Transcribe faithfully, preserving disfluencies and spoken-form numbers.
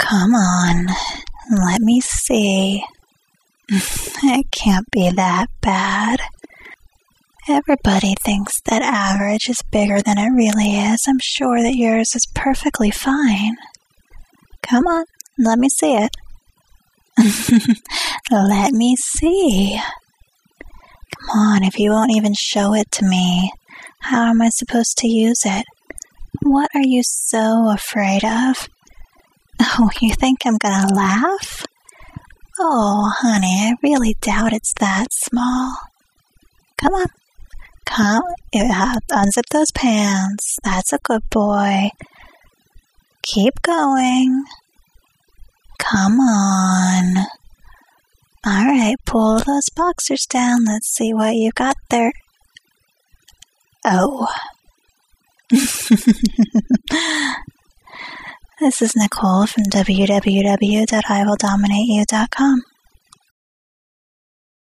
Come on, let me see. It can't be that bad. Everybody thinks that average is bigger than it really is. I'm sure that yours is perfectly fine. Come on, let me see it. Let me see. Come on, if you won't even show it to me, how am I supposed to use it? What are you so afraid of? Oh, you think I'm gonna laugh? Oh, honey, I really doubt it's that small. Come on. Come, uh, unzip those pants. That's a good boy. Keep going. Come on. All right, pull those boxers down. Let's see what you got there. Oh. This is Nicole from w w w dot I will dominate you dot com.